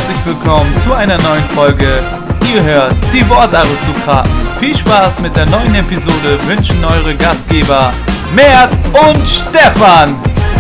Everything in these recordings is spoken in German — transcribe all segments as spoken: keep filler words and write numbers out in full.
herzlich willkommen zu einer neuen Folge. Ihr hört die Wortaristokraten. Viel Spaß mit der neuen Episode wünschen eure Gastgeber Mert und Stefan.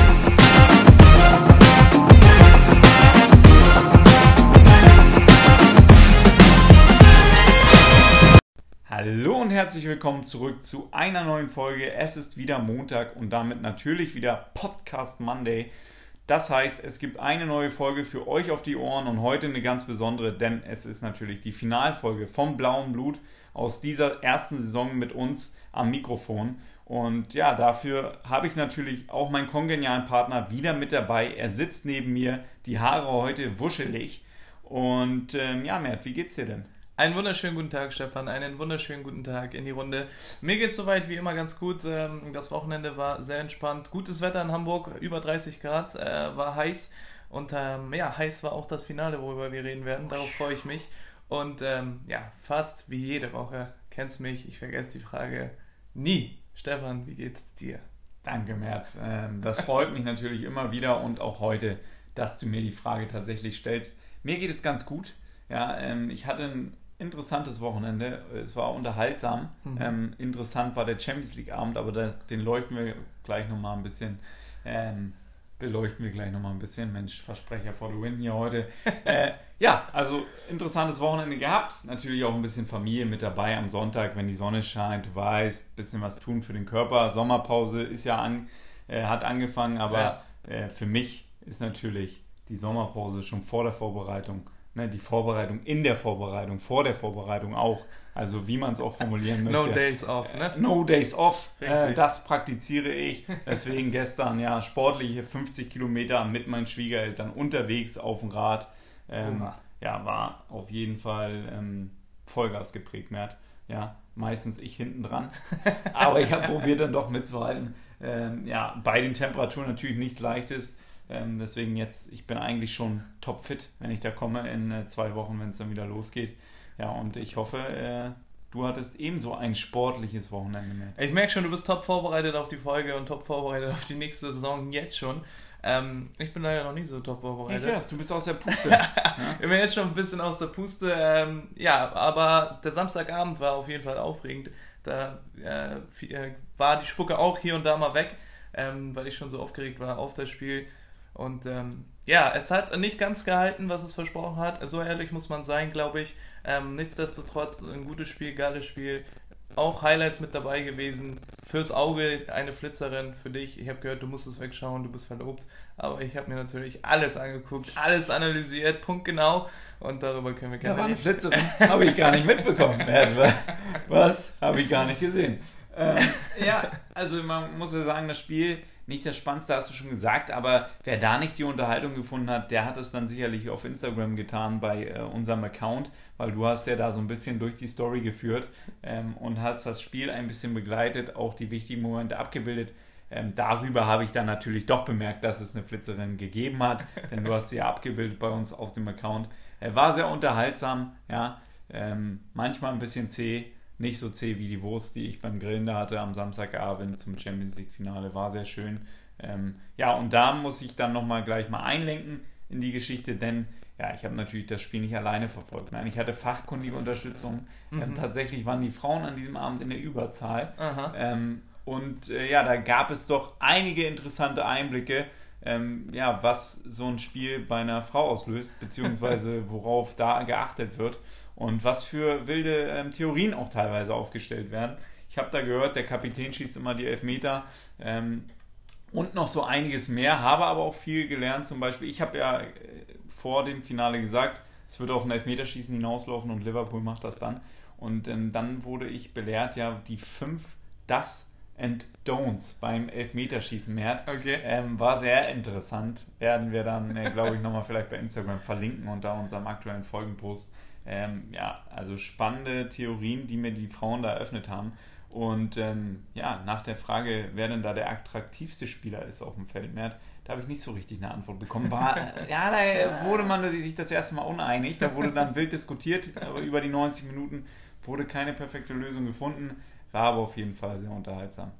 Hallo und herzlich willkommen zurück zu einer neuen Folge. Es ist wieder Montag und damit natürlich wieder Podcast Monday. Das heißt, es gibt eine neue Folge für euch auf die Ohren und heute eine ganz besondere, denn es ist natürlich die Finalfolge vom Blauen Blut aus dieser ersten Saison mit uns am Mikrofon. Und ja, dafür habe ich natürlich auch meinen kongenialen Partner wieder mit dabei. Er sitzt neben mir, die Haare heute wuschelig. Und ähm, ja, Mert, wie geht's dir denn? Einen wunderschönen guten Tag, Stefan. Einen wunderschönen guten Tag in die Runde. Mir geht es soweit wie immer ganz gut. Das Wochenende war sehr entspannt. Gutes Wetter in Hamburg, über dreißig Grad, war heiß. Und ähm, ja, heiß war auch das Finale, worüber wir reden werden. Darauf freue ich mich. Und ähm, ja, fast wie jede Woche, kennst mich, ich vergesse die Frage nie. Stefan, wie geht's dir? Danke, Mert. Das freut mich natürlich immer wieder und auch heute, dass du mir die Frage tatsächlich stellst. Mir geht es ganz gut. Ja, ich hatte ein interessantes Wochenende, es war unterhaltsam. Mhm. Ähm, interessant war der Champions League Abend, aber das, den leuchten wir gleich nochmal ein bisschen, ähm, beleuchten wir gleich nochmal ein bisschen. Mensch, Versprecher for the win hier heute. äh, ja, also interessantes Wochenende gehabt, natürlich auch ein bisschen Familie mit dabei am Sonntag, wenn die Sonne scheint, du weißt, ein bisschen was tun für den Körper. Sommerpause ist ja an, äh, hat angefangen, aber ja. äh, für mich ist natürlich die Sommerpause schon vor der Vorbereitung. Ne, die Vorbereitung in der Vorbereitung, vor der Vorbereitung auch. Also wie man es auch formulieren möchte. No days off, ne? No days off. Äh, das praktiziere ich. Deswegen gestern ja sportliche fünfzig Kilometer mit meinen Schwiegereltern unterwegs auf dem Rad. Ähm, ja, war auf jeden Fall ähm, Vollgas geprägt, Mert. Ja, meistens ich hinten dran. Aber ich habe probiert dann doch mitzuhalten. Ähm, ja, bei den Temperaturen natürlich nichts Leichtes. Ähm, deswegen jetzt, ich bin eigentlich schon topfit, wenn ich da komme in äh, zwei Wochen, wenn es dann wieder losgeht. Ja, und ich hoffe, äh, du hattest ebenso ein sportliches Wochenende mehr. Ich merke schon, du bist top vorbereitet auf die Folge und top vorbereitet auf die nächste Saison jetzt schon. Ähm, ich bin leider noch nicht so top vorbereitet. Ja, du bist aus der Puste. Ja? Ich bin jetzt schon ein bisschen aus der Puste. Ähm, ja, aber der Samstagabend war auf jeden Fall aufregend. Da äh, war die Spucke auch hier und da mal weg, ähm, weil ich schon so aufgeregt war auf das Spiel. Und ähm, ja, es hat nicht ganz gehalten, was es versprochen hat. So ehrlich muss man sein, glaube ich. Ähm, nichtsdestotrotz ein gutes Spiel, geiles Spiel. Auch Highlights mit dabei gewesen. Fürs Auge eine Flitzerin für dich. Ich habe gehört, du musst es wegschauen, du bist verlobt. Aber ich habe mir natürlich alles angeguckt, alles analysiert, punktgenau. Und darüber können wir gerne reden. Da war eine Flitzerin, habe ich gar nicht mitbekommen. Was? Habe ich gar nicht gesehen. Ähm, ja, also man muss ja sagen, das Spiel... Nicht das Spannendste, hast du schon gesagt, aber wer da nicht die Unterhaltung gefunden hat, der hat es dann sicherlich auf Instagram getan bei äh, unserem Account, weil du hast ja da so ein bisschen durch die Story geführt ähm, und hast das Spiel ein bisschen begleitet, auch die wichtigen Momente abgebildet. Ähm, darüber habe ich dann natürlich doch bemerkt, dass es eine Flitzerin gegeben hat, denn du hast sie ja abgebildet bei uns auf dem Account. Er war sehr unterhaltsam, ja, ähm, manchmal ein bisschen zäh. Nicht so zäh wie die Wurst, die ich beim Grillen da hatte am Samstagabend zum Champions League Finale. War sehr schön. Ähm, ja, und da muss ich dann nochmal gleich mal einlenken in die Geschichte, denn ja, ich habe natürlich das Spiel nicht alleine verfolgt. Nein, ich hatte fachkundige Unterstützung. Mhm. Ähm, tatsächlich waren die Frauen an diesem Abend in der Überzahl. Ähm, und äh, ja, da gab es doch einige interessante Einblicke, ähm, ja, was so ein Spiel bei einer Frau auslöst, beziehungsweise worauf da geachtet wird und was für wilde ähm, Theorien auch teilweise aufgestellt werden. Ich habe da gehört, der Kapitän schießt immer die Elfmeter ähm, und noch so einiges mehr, habe aber auch viel gelernt. Zum Beispiel, ich habe ja äh, vor dem Finale gesagt, es wird auf ein Elfmeterschießen hinauslaufen und Liverpool macht das dann. Und ähm, dann wurde ich belehrt, ja, die fünf das and Don'ts beim Elfmeterschießen, Mert. Okay. Ähm, war sehr interessant. Werden wir dann, äh, glaube ich, nochmal vielleicht bei Instagram verlinken unter unserem aktuellen Folgenpost. Ähm, ja, also spannende Theorien, die mir die Frauen da eröffnet haben. Und ähm, ja, nach der Frage, wer denn da der attraktivste Spieler ist auf dem Feld, Mert, da habe ich nicht so richtig eine Antwort bekommen. War, äh, ja, da wurde man sich das erste Mal uneinig. Da wurde dann wild diskutiert, aber über die neunzig Minuten wurde keine perfekte Lösung gefunden. War aber auf jeden Fall sehr unterhaltsam.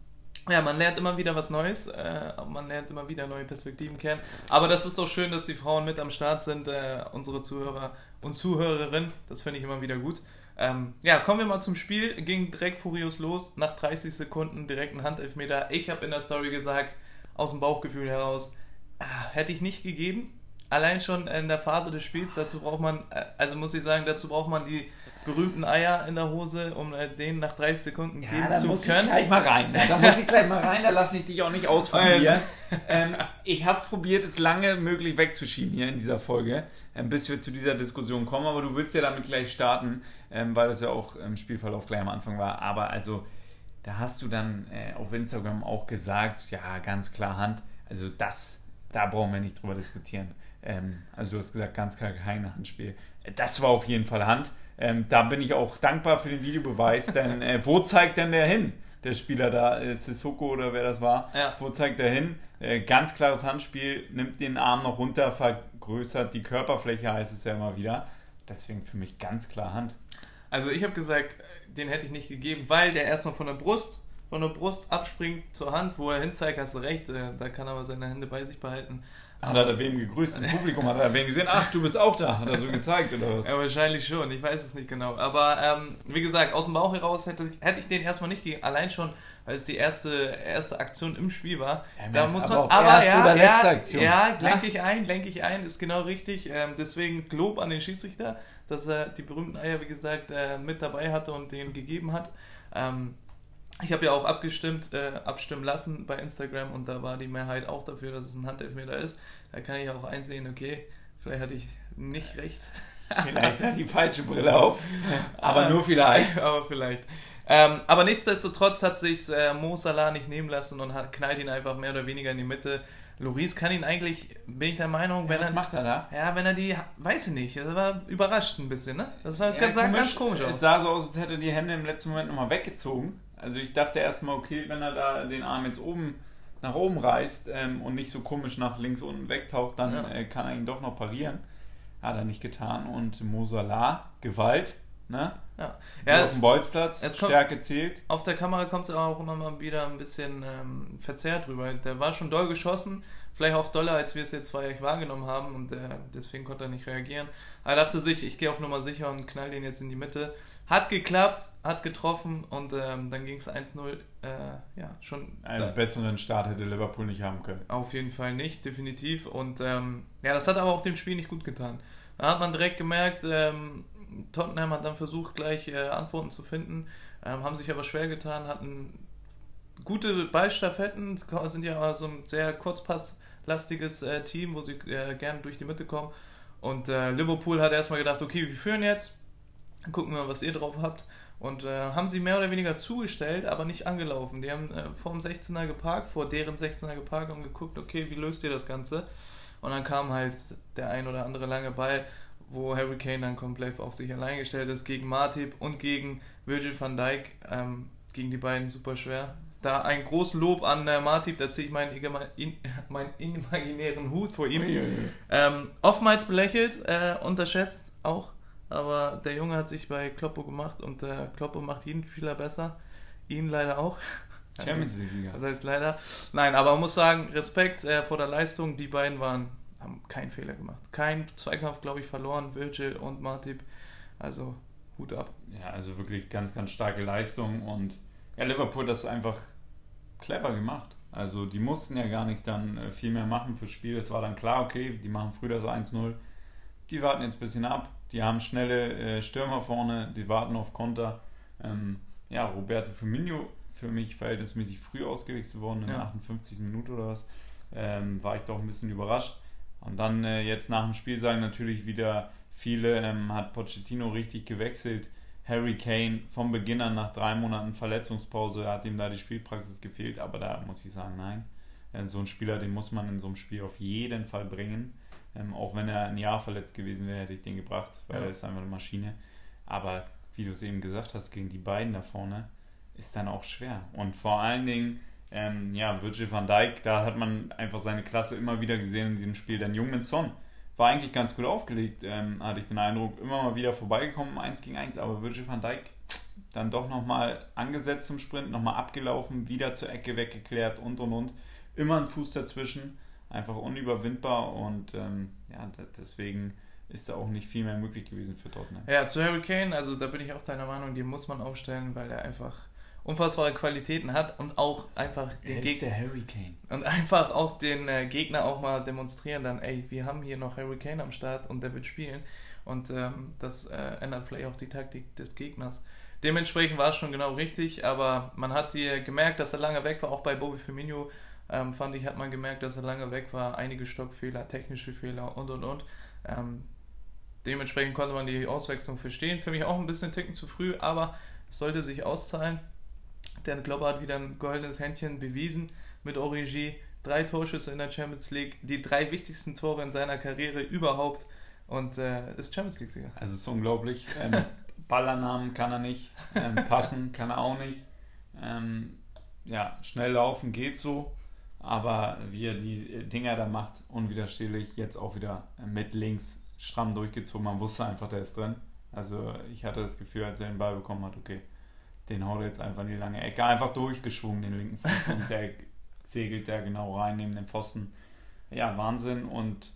Ja, man lernt immer wieder was Neues, äh, man lernt immer wieder neue Perspektiven kennen. Aber das ist doch schön, dass die Frauen mit am Start sind, äh, unsere Zuhörer und Zuhörerinnen. Das finde ich immer wieder gut. Ähm, ja, kommen wir mal zum Spiel. Ging direkt furios los. Nach dreißig Sekunden direkt ein Handelfmeter. Ich habe in der Story gesagt, aus dem Bauchgefühl heraus, ah, hätte ich nicht gegeben. Allein schon in der Phase des Spiels, dazu braucht man, also muss ich sagen, dazu braucht man die berühmten Eier in der Hose, um den nach dreißig Sekunden ja, geben da zu muss können. Ich gleich mal rein. Da muss ich gleich mal rein, da lasse ich dich auch nicht ausprobieren. ähm, ich habe probiert, es lange möglich wegzuschieben hier in dieser Folge, ähm, bis wir zu dieser Diskussion kommen, aber du willst ja damit gleich starten, ähm, weil das ja auch im Spielverlauf gleich am Anfang war. Aber also, da hast du dann äh, auf Instagram auch gesagt, ja, ganz klar Hand. Also das, da brauchen wir nicht drüber diskutieren. Ähm, also du hast gesagt, ganz klar kein Handspiel. Das war auf jeden Fall Hand. Ähm, da bin ich auch dankbar für den Videobeweis, denn äh, wo zeigt denn der hin? Der Spieler da, äh, Sissoko oder wer das war, Ja. Wo zeigt der hin? Äh, ganz klares Handspiel, nimmt den Arm noch runter, vergrößert die Körperfläche, heißt es ja immer wieder. Deswegen für mich ganz klar Hand. Also ich habe gesagt, den hätte ich nicht gegeben, weil der erstmal von der Brust, von der Brust abspringt zur Hand, wo er hinzeigt, hast du recht, äh, da kann er aber seine Hände bei sich behalten. Hat er da wem gegrüßt? Im Publikum hat er da wen gesehen? Ach, du bist auch da. Hat er so gezeigt oder was? Ja, wahrscheinlich schon. Ich weiß es nicht genau. Aber ähm, wie gesagt, aus dem Bauch heraus hätte, hätte ich den erstmal nicht gegeben. Allein schon, weil es die erste, erste Aktion im Spiel war. Ja, da Mensch, muss aber man. ob Aber erste ja, oder letzte ja, Aktion. ja, lenke ich ein, lenke ich ein, ist genau richtig. Ähm, deswegen Lob an den Schiedsrichter, dass er die berühmten Eier, wie gesagt, äh, mit dabei hatte und den gegeben hat. Ähm, Ich habe ja auch abgestimmt, äh, abstimmen lassen bei Instagram und da war die Mehrheit auch dafür, dass es ein Handelfmeter ist. Da kann ich auch einsehen, okay, vielleicht hatte ich nicht recht. Vielleicht hat die falsche Brille auf, aber nur vielleicht. aber vielleicht. Ähm, aber nichtsdestotrotz hat sich äh, Mo Salah nicht nehmen lassen und hat, knallt ihn einfach mehr oder weniger in die Mitte. Lloris kann ihn eigentlich, bin ich der Meinung, wenn Ja, was er... macht er da? Ja, wenn er die, weiß ich nicht, das war überrascht ein bisschen, ne? Das war Ja, ganz, komisch. ganz komisch Es aus. sah so aus, als hätte er die Hände im letzten Moment nochmal weggezogen. Also ich dachte erstmal, okay, wenn er da den Arm jetzt oben nach oben reißt ähm, und nicht so komisch nach links unten wegtaucht, dann Ja. äh, kann er ihn doch noch parieren. Hat er nicht getan. Und Mo Salah, Gewalt, ne? Ja, Wie ja auf es, dem Bolzplatz, es kommt- Stärke zählt. auf der Kamera kommt es auch immer mal wieder ein bisschen ähm, verzerrt rüber. Der war schon doll geschossen, vielleicht auch doller, als wir es jetzt vielleicht wahrgenommen haben und äh, deswegen konnte er nicht reagieren. Er dachte sich, ich gehe auf Nummer sicher und knall den jetzt in die Mitte. Hat geklappt, hat getroffen und ähm, dann ging es eins null. Äh, ja, schon Also da, besseren Start hätte Liverpool nicht haben können. auf jeden Fall nicht, definitiv. Und ähm, ja, das hat aber auch dem Spiel nicht gut getan. Da hat man direkt gemerkt, ähm, Tottenham hat dann versucht, gleich äh, Antworten zu finden, ähm, haben sich aber schwer getan, hatten gute Ballstaffetten, sind ja so ein sehr kurzpasslastiges äh, Team, wo sie äh, gerne durch die Mitte kommen. Und äh, Liverpool hat erstmal gedacht, okay, wir führen jetzt, gucken wir mal, was ihr drauf habt. Und äh, haben sie mehr oder weniger zugestellt, aber nicht angelaufen. Die haben äh, vor dem sechzehner geparkt, vor deren sechzehner geparkt und geguckt, okay, wie löst ihr das Ganze? Und dann kam halt der ein oder andere lange Ball, wo Harry Kane dann komplett auf sich allein gestellt ist, gegen Matip und gegen Virgil van Dijk, ähm, gegen die beiden super schwer. Da ein großes Lob an äh, Matip, da ziehe ich meinen, in, meinen imaginären Hut vor ihm. Ähm, oftmals belächelt, äh, unterschätzt auch, aber der Junge hat sich bei Kloppo gemacht und äh, Kloppo macht jeden Spieler besser, ihn leider auch. Champions League-Liga. Das heißt leider. Nein, aber man muss sagen, Respekt äh, vor der Leistung. Die beiden waren, haben keinen Fehler gemacht. Kein Zweikampf, glaube ich, verloren. Virgil und Matip. Also Hut ab. Ja, also wirklich ganz, ganz starke Leistung und ja, Liverpool hat das einfach clever gemacht. Also die mussten ja gar nicht dann äh, viel mehr machen fürs Spiel. Es war dann klar, okay, die machen früher das eins null. Die warten jetzt ein bisschen ab. Die haben schnelle äh, Stürmer vorne, die warten auf Konter. Ähm, ja, Roberto Firmino für mich verhältnismäßig früh ausgewechselt worden, in der Ja. achtundfünfzigsten Minute oder was. Ähm, war ich doch ein bisschen überrascht. Und dann äh, jetzt nach dem Spiel sagen natürlich wieder viele, ähm, hat Pochettino richtig gewechselt. Harry Kane vom Beginn an nach drei Monaten Verletzungspause, hat ihm da die Spielpraxis gefehlt, aber da muss ich sagen, nein. Äh, so ein Spieler, den muss man in so einem Spiel auf jeden Fall bringen. Ähm, auch wenn er ein Jahr verletzt gewesen wäre, hätte ich den gebracht, weil Ja. er ist einfach eine Maschine. Aber wie du es eben gesagt hast, gegen die beiden da vorne ist dann auch schwer. Und vor allen Dingen, ähm, ja, Virgil van Dijk, da hat man einfach seine Klasse immer wieder gesehen in diesem Spiel. Dann Heung-min Son war eigentlich ganz gut aufgelegt, ähm, hatte ich den Eindruck, immer mal wieder vorbeigekommen, eins gegen eins, aber Virgil van Dijk dann doch nochmal angesetzt zum Sprint, nochmal abgelaufen, wieder zur Ecke weggeklärt und und und. Immer ein Fuß dazwischen, einfach unüberwindbar und ähm, ja, deswegen ist da auch nicht viel mehr möglich gewesen für Tottenham. Ja, zu Harry Kane, also da bin ich auch deiner Meinung, den muss man aufstellen, weil er einfach unfassbare Qualitäten hat und auch einfach den Gegner der Harry Kane. Und einfach auch den äh, Gegner auch mal demonstrieren, dann, ey, wir haben hier noch Harry Kane am Start und der wird spielen. Und ähm, das äh, ändert vielleicht auch die Taktik des Gegners. Dementsprechend war es schon genau richtig, aber man hat hier gemerkt, dass er lange weg war, auch bei Bobby Firmino, ähm, fand ich, hat man gemerkt, dass er lange weg war, einige Stockfehler, technische Fehler und und und. Ähm, dementsprechend konnte man die Auswechslung verstehen. Für mich auch ein bisschen Ticken zu früh, aber es sollte sich auszahlen. Der Klopp hat wieder ein goldenes Händchen bewiesen mit Origi. Drei Torschüsse in der Champions League, die drei wichtigsten Tore in seiner Karriere überhaupt und äh, ist Champions League-Sieger. Also es ist unglaublich. Ähm, Ballernamen kann er nicht, ähm, passen kann er auch nicht. Ähm, ja, schnell laufen geht so, aber wie er die Dinger da macht, unwiderstehlich, jetzt auch wieder mit links stramm durchgezogen. Man wusste einfach, der ist drin. Also ich hatte das Gefühl, als er den Ball bekommen hat, okay, den haut er jetzt einfach in die lange Ecke, einfach durchgeschwungen, den linken Fuß, und der segelt da genau rein neben den Pfosten. Ja, Wahnsinn, und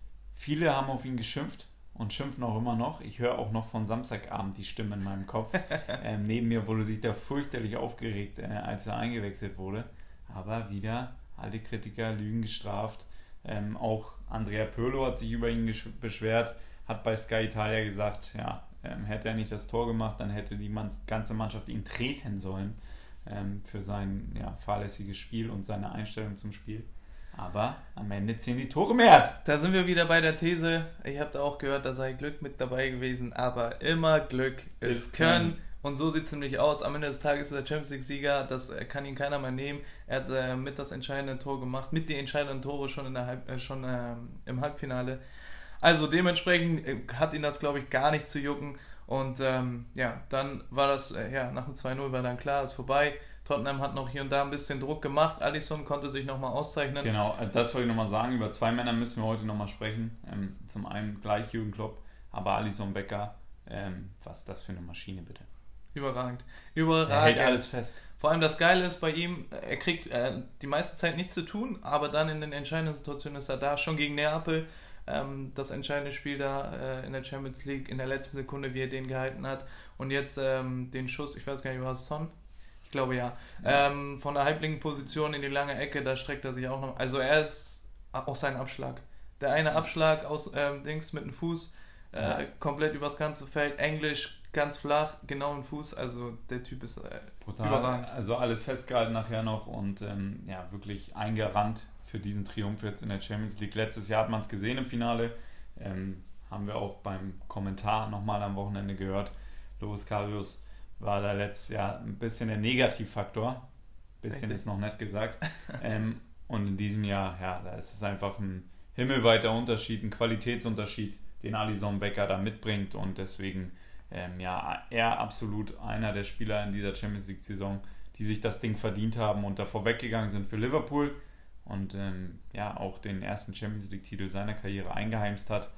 viele haben auf ihn geschimpft und schimpfen auch immer noch. Ich höre auch noch von Samstagabend die Stimme in meinem Kopf. ähm, neben mir wurde sich da fürchterlich aufgeregt, äh, als er eingewechselt wurde. Aber wieder alle Kritiker, Lügen gestraft. Ähm, auch Andrea Pirlo hat sich über ihn gesch- beschwert, hat bei Sky Italia gesagt, ja, ähm, hätte er nicht das Tor gemacht, dann hätte die man- ganze Mannschaft ihn treten sollen ähm, für sein ja, fahrlässiges Spiel und seine Einstellung zum Spiel. Aber am Ende zählen die Tore mehr. Da sind wir wieder bei der These, ich habe da auch gehört, da sei Glück mit dabei gewesen, aber immer Glück ist Können. Können. Und so sieht es nämlich aus. Am Ende des Tages ist er Champions League-Sieger, das kann ihn keiner mehr nehmen. Er hat äh, mit das entscheidende Tor gemacht, mit den entscheidenden Tore schon, in der Halb, äh, schon äh, im Halbfinale. Also dementsprechend äh, hat ihn das, glaube ich, gar nicht zu jucken. Und ähm, ja, dann war das, äh, ja, nach dem zwei null war dann klar, ist vorbei. Tottenham hat noch hier und da ein bisschen Druck gemacht. Alisson konnte sich nochmal auszeichnen. Genau, das wollte ich nochmal sagen. Über zwei Männer müssen wir heute nochmal sprechen. Ähm, zum einen gleich Jürgen Klopp, aber Alisson Becker, ähm, was ist das für eine Maschine, bitte? Überragend. Überragend. Er hält alles fest. Vor allem das Geile ist bei ihm, er kriegt äh, die meiste Zeit nichts zu tun, aber dann in den entscheidenden Situationen ist er da. Schon gegen Neapel, ähm, das entscheidende Spiel da äh, in der Champions League, in der letzten Sekunde, wie er den gehalten hat. Und jetzt ähm, den Schuss, ich weiß gar nicht, war es Son? Ich glaube ja. ja. Ähm, von der halblinken Position in die lange Ecke, da streckt er sich auch noch. Also er ist auch sein Abschlag. Der eine Abschlag aus ähm, Dings mit dem Fuß, äh, ja. komplett übers ganze Feld, Englisch, ganz flach, genau im Fuß. Also der Typ ist äh, brutal. Überragend. Also alles festgehalten nachher noch und ähm, ja, wirklich eingerannt für diesen Triumph jetzt in der Champions League. Letztes Jahr hat man es gesehen im Finale. Ähm, haben wir auch beim Kommentar nochmal am Wochenende gehört. Loris Karius war da letztes Jahr ein bisschen der Negativfaktor. Bisschen Richtig. Ist noch nett gesagt. ähm, und in diesem Jahr, ja, da ist es einfach ein himmelweiter Unterschied, ein Qualitätsunterschied, den Alisson Becker da mitbringt, und deswegen ähm, ja, er absolut einer der Spieler in dieser Champions League Saison, die sich das Ding verdient haben und davor weggegangen sind für Liverpool und ähm, ja, auch den ersten Champions League Titel seiner Karriere eingeheimst hat,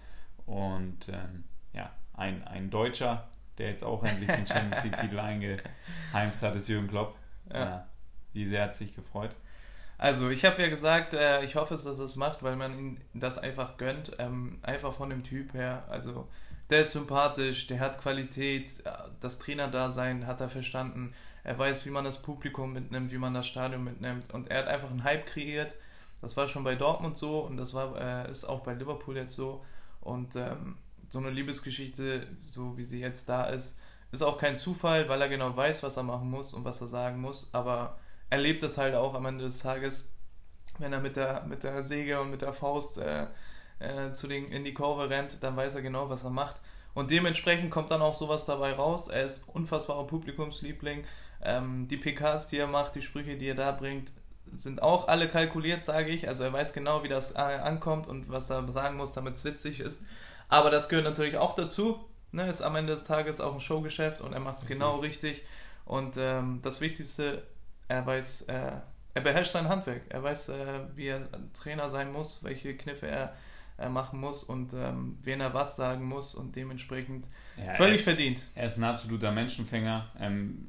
und ähm, ja, ein, ein Deutscher, der jetzt auch endlich den Champions League Titel eingeheimst hat, ist Jürgen Klopp. Ja. Ja, wie sehr hat es sich gefreut? Also ich habe ja gesagt, äh, ich hoffe, dass er es macht, weil man ihm das einfach gönnt, ähm, einfach von dem Typ her, also der ist sympathisch, der hat Qualität, das Trainerdasein hat er verstanden, er weiß, wie man das Publikum mitnimmt, wie man das Stadion mitnimmt, und er hat einfach einen Hype kreiert. Das war schon bei Dortmund so und das war äh, ist auch bei Liverpool jetzt so, und ähm, so eine Liebesgeschichte, so wie sie jetzt da ist, ist auch kein Zufall, weil er genau weiß, was er machen muss und was er sagen muss, aber er lebt es halt auch am Ende des Tages, wenn er mit der, mit der Säge und mit der Faust äh, äh, zu den, in die Kurve rennt, dann weiß er genau, was er macht. Und dementsprechend kommt dann auch sowas dabei raus. Er ist unfassbarer Publikumsliebling. Ähm, die P Ks, die er macht, die Sprüche, die er da bringt, sind auch alle kalkuliert, sage ich. Also er weiß genau, wie das äh, ankommt und was er sagen muss, damit es witzig ist. Aber das gehört natürlich auch dazu. Ne? Ist am Ende des Tages auch ein Showgeschäft und er macht es genau richtig. Und ähm, das Wichtigste, er weiß, äh, er beherrscht sein Handwerk. Er weiß, äh, wie er Trainer sein muss, welche Kniffe er äh, machen muss und ähm, wen er was sagen muss und dementsprechend ja, völlig er, verdient. Er ist ein absoluter Menschenfänger. Ähm,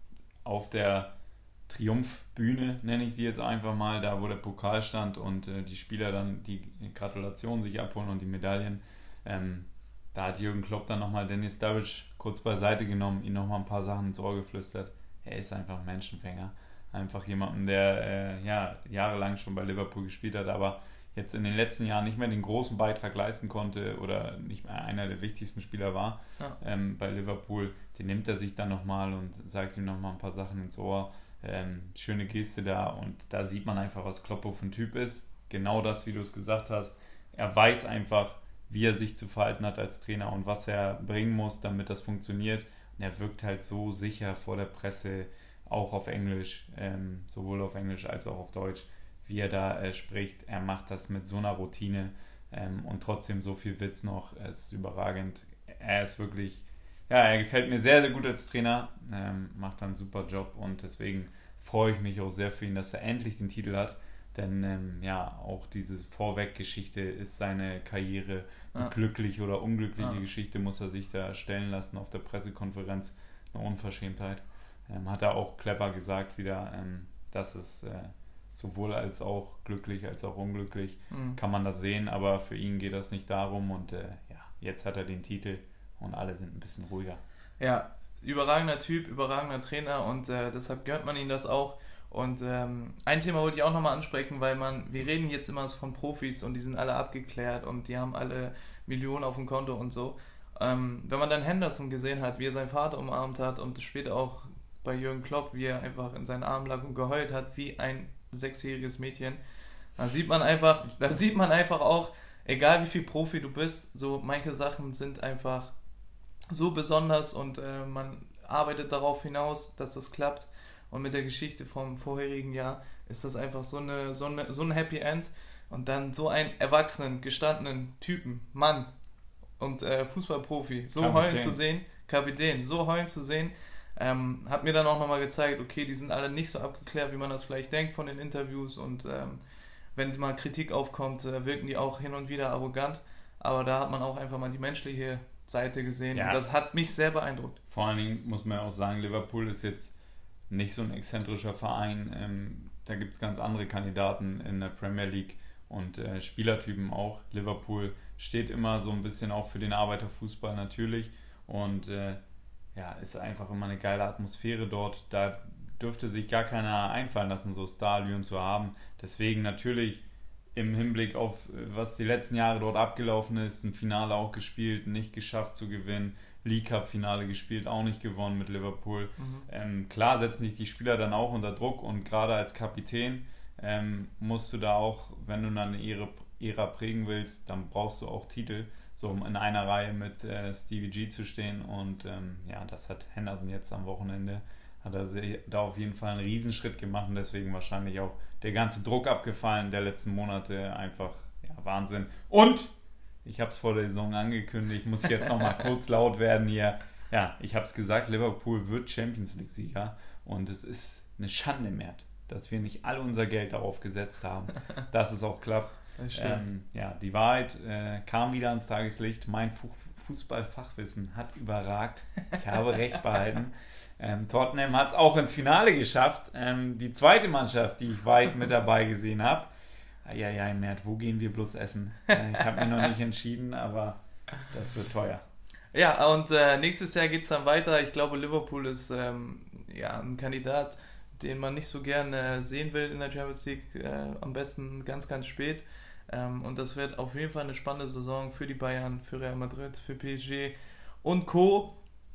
auf der Triumphbühne, nenne ich sie jetzt einfach mal, da wo der Pokal stand und äh, die Spieler dann die Gratulationen sich abholen und die Medaillen. Ähm, da hat Jürgen Klopp dann nochmal Denis Sturridge kurz beiseite genommen, ihm nochmal ein paar Sachen ins Ohr geflüstert. Er ist einfach ein Menschenfänger. Einfach jemanden, der äh, ja, jahrelang schon bei Liverpool gespielt hat, aber jetzt in den letzten Jahren nicht mehr den großen Beitrag leisten konnte oder nicht mehr einer der wichtigsten Spieler war ja. ähm, bei Liverpool. Den nimmt er sich dann nochmal und sagt ihm nochmal ein paar Sachen ins Ohr. Ähm, schöne Geste da und da sieht man einfach, was Kloppo für ein Typ ist. Genau das, wie du es gesagt hast. Er weiß einfach, wie er sich zu verhalten hat als Trainer und was er bringen muss, damit das funktioniert. Und er wirkt halt so sicher vor der Presse, auch auf Englisch, ähm, sowohl auf Englisch als auch auf Deutsch, wie er da äh, spricht. Er macht das mit so einer Routine ähm, und trotzdem so viel Witz noch. Er ist überragend. Er ist wirklich, ja, er gefällt mir sehr, sehr gut als Trainer, ähm, macht einen super Job und deswegen freue ich mich auch sehr für ihn, dass er endlich den Titel hat. Denn ähm, ja, auch diese Vorweg-Geschichte ist seine Karriere, eine ja. glückliche oder unglückliche ja. Geschichte, muss er sich da stellen lassen auf der Pressekonferenz. Eine Unverschämtheit. Ähm, hat er auch clever gesagt wieder, ähm, dass es äh, sowohl als auch glücklich als auch unglücklich mhm. kann man das sehen, aber für ihn geht das nicht darum und äh, ja, jetzt hat er den Titel und alle sind ein bisschen ruhiger. Ja, überragender Typ, überragender Trainer und äh, deshalb gönnt man ihm das auch. Und ähm, ein Thema wollte ich auch nochmal ansprechen, weil man, wir reden jetzt immer von Profis und die sind alle abgeklärt und die haben alle Millionen auf dem Konto und so. Ähm, wenn man dann Henderson gesehen hat, wie er seinen Vater umarmt hat und später auch bei Jürgen Klopp, wie er einfach in seinen Armen lag und geheult hat, wie ein sechsjähriges Mädchen, da sieht man einfach, da sieht man einfach auch, egal wie viel Profi du bist, so manche Sachen sind einfach so besonders und äh, man arbeitet darauf hinaus, dass das klappt. Und mit der Geschichte vom vorherigen Jahr ist das einfach so, eine, so, eine, so ein Happy End. Und dann so einen erwachsenen, gestandenen Typen, Mann und äh, Fußballprofi, so Kapitän. heulen zu sehen, Kapitän, so heulen zu sehen, ähm, hat mir dann auch nochmal gezeigt, okay, die sind alle nicht so abgeklärt, wie man das vielleicht denkt von den Interviews. Und ähm, wenn mal Kritik aufkommt, äh, wirken die auch hin und wieder arrogant. Aber da hat man auch einfach mal die menschliche Seite gesehen. Ja. Und das hat mich sehr beeindruckt. Vor allen Dingen muss man auch sagen, Liverpool ist jetzt nicht so ein exzentrischer Verein. Ähm, da gibt es ganz andere Kandidaten in der Premier League und äh, Spielertypen auch. Liverpool steht immer so ein bisschen auch für den Arbeiterfußball natürlich und äh, ja, ist einfach immer eine geile Atmosphäre dort. Da dürfte sich gar keiner einfallen lassen, so Stadion zu haben. Deswegen natürlich im Hinblick auf, was die letzten Jahre dort abgelaufen ist, ein Finale auch gespielt, nicht geschafft zu gewinnen, League Cup Finale gespielt, auch nicht gewonnen mit Liverpool. Mhm. Ähm, klar setzen sich die Spieler dann auch unter Druck und gerade als Kapitän ähm, musst du da auch, wenn du dann eine Ära prägen willst, dann brauchst du auch Titel, so um in einer Reihe mit äh, Stevie G zu stehen und ähm, ja, das hat Henderson jetzt am Wochenende, hat er da auf jeden Fall einen Riesenschritt gemacht und deswegen wahrscheinlich auch der ganze Druck abgefallen der letzten Monate, einfach ja, Wahnsinn. Und ich habe es vor der Saison angekündigt, muss jetzt noch mal kurz laut werden hier. Ja, ich habe es gesagt, Liverpool wird Champions League-Sieger und es ist eine Schande, Mert, dass wir nicht all unser Geld darauf gesetzt haben, dass es auch klappt. Das stimmt. Ähm, ja, die Wahrheit äh, kam wieder ans Tageslicht. Mein Fu- Fußballfachwissen hat überragt. Ich habe recht behalten. Ähm, Tottenham hat es auch ins Finale geschafft. Ähm, die zweite Mannschaft, die ich weit mit dabei gesehen habe. Ja, ja, Mert, wo gehen wir bloß essen? Äh, ich habe mir noch nicht entschieden, aber das wird teuer. Ja, und äh, nächstes Jahr geht es dann weiter. Ich glaube, Liverpool ist ähm, ja, ein Kandidat, den man nicht so gerne sehen will in der Champions League. Äh, am besten ganz, ganz spät. Ähm, und das wird auf jeden Fall eine spannende Saison für die Bayern, für Real Madrid, für P S G und Co.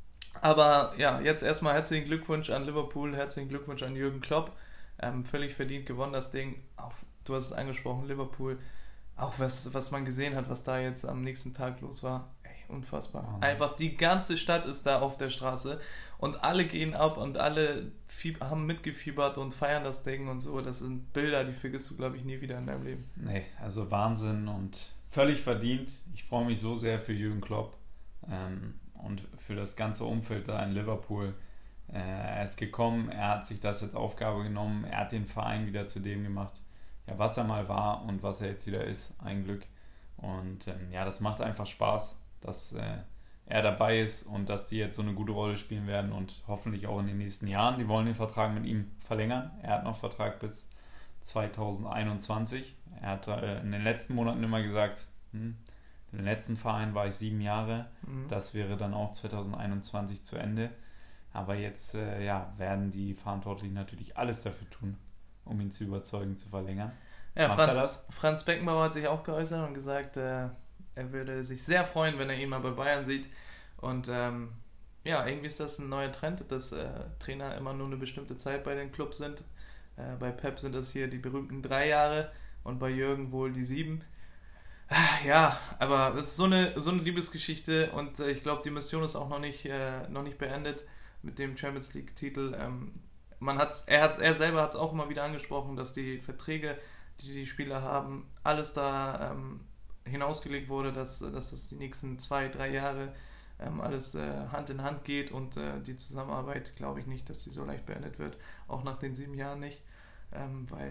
Aber ja, jetzt erstmal herzlichen Glückwunsch an Liverpool, herzlichen Glückwunsch an Jürgen Klopp. Ähm, völlig verdient gewonnen das Ding. Auch, du hast es angesprochen, Liverpool. Auch was, was man gesehen hat, was da jetzt am nächsten Tag los war. Ey, unfassbar. Oh, Einfach die ganze Stadt ist da auf der Straße und alle gehen ab und alle fieb- haben mitgefiebert und feiern das Ding und so. Das sind Bilder, die vergisst du, glaube ich, nie wieder in deinem Leben. Nee, also Wahnsinn und völlig verdient. Ich freue mich so sehr für Jürgen Klopp ähm, und für das ganze Umfeld da in Liverpool. Äh, er ist gekommen, er hat sich das als Aufgabe genommen, er hat den Verein wieder zu dem gemacht, ja, was er mal war und was er jetzt wieder ist, ein Glück. Und ähm, ja, das macht einfach Spaß, dass äh, er dabei ist und dass die jetzt so eine gute Rolle spielen werden und hoffentlich auch in den nächsten Jahren. Die wollen den Vertrag mit ihm verlängern. Er hat noch Vertrag bis zwanzig einundzwanzig. Er hat äh, in den letzten Monaten immer gesagt, hm, im letzten Verein war ich sieben Jahre. Mhm. Das wäre dann auch zwanzig einundzwanzig zu Ende. Aber jetzt äh, ja, werden die Verantwortlichen natürlich alles dafür tun, um ihn zu überzeugen, zu verlängern. Ja, Macht Franz, er das? Franz Beckenbauer hat sich auch geäußert und gesagt, äh, er würde sich sehr freuen, wenn er ihn mal bei Bayern sieht. Und ähm, ja, irgendwie ist das ein neuer Trend, dass äh, Trainer immer nur eine bestimmte Zeit bei den Clubs sind. Äh, bei Pep sind das hier die berühmten drei Jahre und bei Jürgen wohl die sieben. Ja, aber das ist so eine, so eine Liebesgeschichte und äh, ich glaube, die Mission ist auch noch nicht, äh, noch nicht beendet mit dem Champions League-Titel. Ähm, man hat's, er, hat's, er selber hat es auch immer wieder angesprochen, dass die Verträge, die die Spieler haben, alles da ähm, hinausgelegt wurde, dass, dass das die nächsten zwei, drei Jahre ähm, alles äh, Hand in Hand geht und äh, die Zusammenarbeit, glaube ich nicht, dass die so leicht beendet wird, auch nach den sieben Jahren nicht, ähm, weil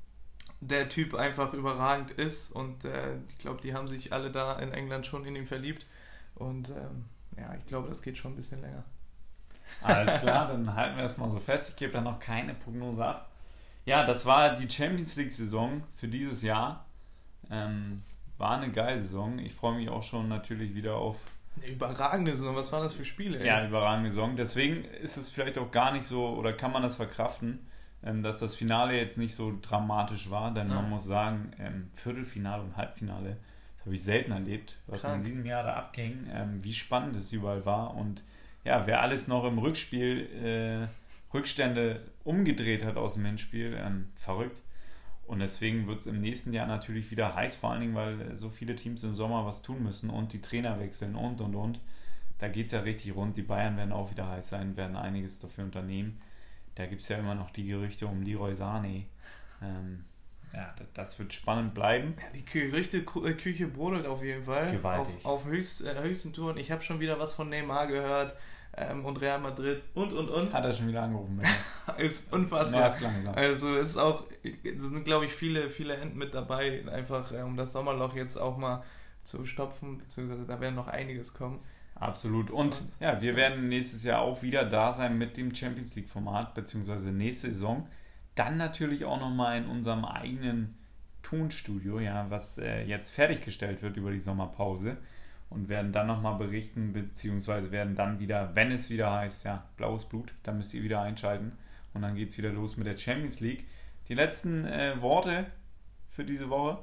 der Typ einfach überragend ist und äh, ich glaube, die haben sich alle da in England schon in ihn verliebt und ähm, ja, ich glaube, das geht schon ein bisschen länger. Alles klar, dann halten wir das mal so fest. Ich gebe da noch keine Prognose ab. Ja, das war die Champions League-Saison für dieses Jahr. Ähm, war eine geile Saison. Ich freue mich auch schon natürlich wieder auf... Eine überragende Saison, was waren das für Spiele? Ey? Ja, überragende Saison. Deswegen ist es vielleicht auch gar nicht so, oder kann man das verkraften, ähm, dass das Finale jetzt nicht so dramatisch war, denn ja. man muss sagen, ähm, Viertelfinale und Halbfinale, das habe ich selten erlebt, was Krank. in diesem Jahr da abging, ähm, wie spannend es überall war und ja, wer alles noch im Rückspiel äh, Rückstände umgedreht hat aus dem Hinspiel, ähm, verrückt. Und deswegen wird es im nächsten Jahr natürlich wieder heiß, vor allen Dingen, weil so viele Teams im Sommer was tun müssen und die Trainer wechseln und, und, und. Da geht es ja richtig rund. Die Bayern werden auch wieder heiß sein, werden einiges dafür unternehmen. Da gibt es ja immer noch die Gerüchte um Leroy Sané. Ähm, ja, das wird spannend bleiben. Ja, die Gerüchteküche brodelt auf jeden Fall. Gewaltig. Auf, auf höchst, äh, höchsten Touren. Ich habe schon wieder was von Neymar gehört. Ähm, und Real Madrid und, und, und. Hat er schon wieder angerufen. Ist unfassbar. Also es ist auch, es sind glaube ich viele, viele Enden mit dabei, einfach äh, um das Sommerloch jetzt auch mal zu stopfen, beziehungsweise da werden noch einiges kommen. Absolut. Und, und ja, wir werden nächstes Jahr auch wieder da sein mit dem Champions League Format, beziehungsweise nächste Saison. Dann natürlich auch nochmal in unserem eigenen Tonstudio, ja, was äh, jetzt fertiggestellt wird über die Sommerpause. Und werden dann nochmal berichten, beziehungsweise werden dann wieder, wenn es wieder heißt, ja, blaues Blut, dann müsst ihr wieder einschalten. Und dann geht es wieder los mit der Champions League. Die letzten äh, Worte für diese Woche,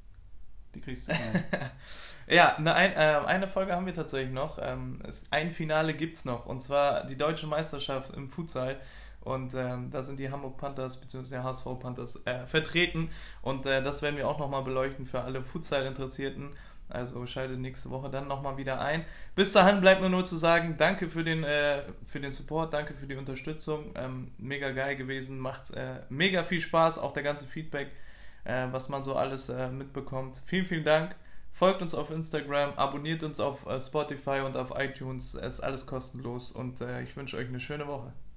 die kriegst du. Ja, eine, ein, äh, eine Folge haben wir tatsächlich noch. Ähm, es, ein Finale gibt es noch, und zwar die Deutsche Meisterschaft im Futsal. Und ähm, da sind die Hamburg Panthers bzw. der H S V Panthers äh, vertreten. Und äh, das werden wir auch nochmal beleuchten für alle Futsal-Interessierten. Also schaltet nächste Woche dann nochmal wieder ein. Bis dahin bleibt mir nur zu sagen, danke für den, äh, für den Support, danke für die Unterstützung. Ähm, mega geil gewesen, macht äh, mega viel Spaß, auch der ganze Feedback, äh, was man so alles äh, mitbekommt. Vielen, vielen Dank. Folgt uns auf Instagram, abonniert uns auf äh, Spotify und auf iTunes. Es ist alles kostenlos und äh, ich wünsche euch eine schöne Woche.